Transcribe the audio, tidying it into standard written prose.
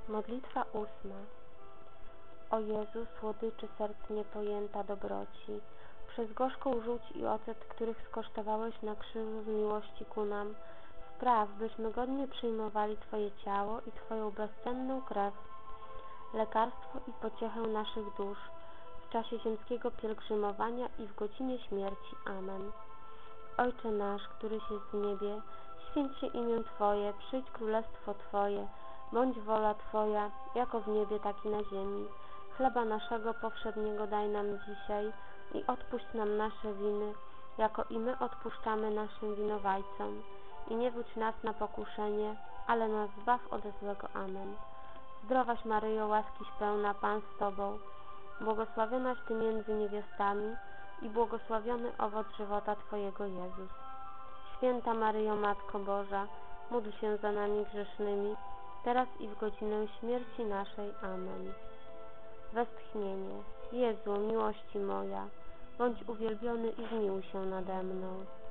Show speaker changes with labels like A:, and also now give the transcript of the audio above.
A: Modlitwa 8. O Jezu, słodyczy serc niepojęta dobroci, przez gorzką żółć i ocet, których skosztowałeś na krzyżu z miłości ku nam, spraw, byśmy godnie przyjmowali Twoje ciało i Twoją bezcenną krew, lekarstwo i pociechę naszych dusz, w czasie ziemskiego pielgrzymowania i w godzinie śmierci. Amen. Ojcze nasz, któryś jest w niebie, święć się imię Twoje, przyjdź królestwo Twoje, bądź wola Twoja, jako w niebie, tak i na ziemi. Chleba naszego powszedniego daj nam dzisiaj i odpuść nam nasze winy, jako i my odpuszczamy naszym winowajcom. I nie wódź nas na pokuszenie, ale nas zbaw ode złego. Amen. Zdrowaś Maryjo, łaskiś pełna, Pan z Tobą, błogosławionaś Ty między niewiastami i błogosławiony owoc żywota Twojego, Jezus. Święta Maryjo, Matko Boża, módl się za nami grzesznymi, teraz i w godzinę śmierci naszej. Amen. Westchnienie. Jezu, miłości moja, bądź uwielbiony i zmiłuj się nade mną.